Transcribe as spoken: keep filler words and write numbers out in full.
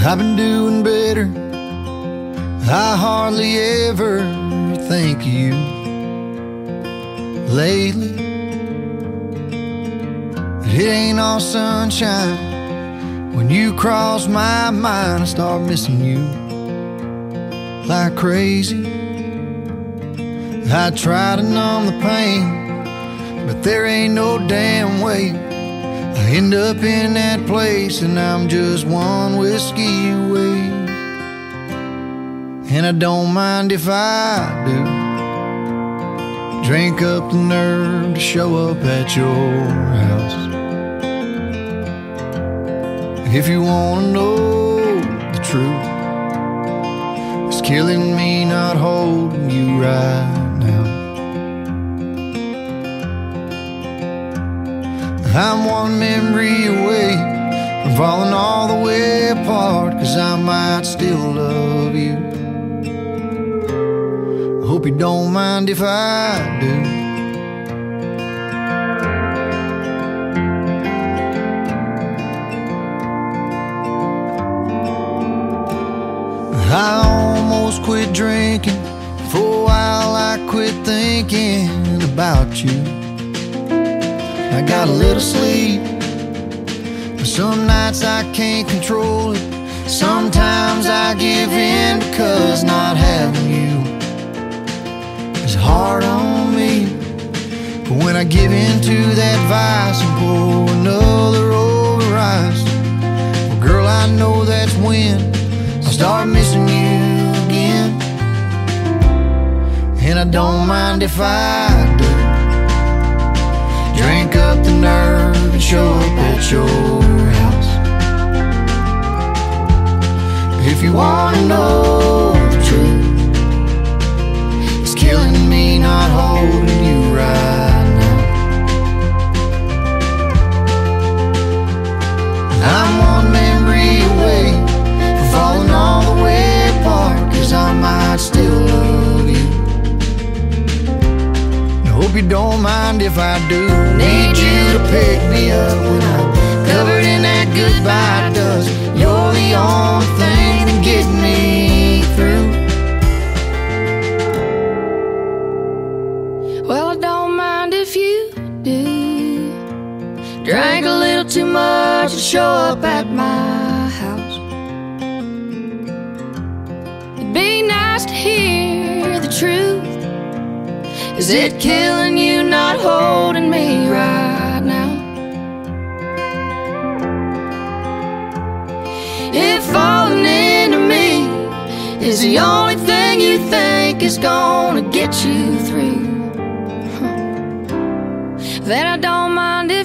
I've been doing better. I hardly ever think of you lately. It ain't all sunshine. When you cross my mind, I start missing you like crazy. I try to numb the pain, but there ain't no damn way. I end up in that place and I'm just one whiskey away. And I don't mind if I do drink up the nerve to show up at your house. If you wanna know the truth, it's killing me not holding you right now. I'm one memory away from falling all the way apart, 'cause I might still love you. Hope you don't mind if I do. I almost quit drinking. For a while I quit thinking about you. I got a little sleep, but some nights I can't control it. Sometimes I give in because not having you is hard on me. But when I give in to that vice and pour another over ice, well girl, I know that's when I'll start missing you again. And I don't mind if I do drink up the nerve and show up at your house. If you wanna know the truth, it's killing me not holding you right now. I'm one memory away from falling all the way apart, 'cause I might still love you. Hope you don't mind if I do. Need you to pick me up when I'm covered in that goodbye dust. You're the only thing to get me through. Well, I don't mind if you do. Drank a little too much and show up at my house. It'd be nice to hear the truth. Is it killing you not holding me right now? If falling into me is the only thing you think is gonna get you through, huh, then I don't mind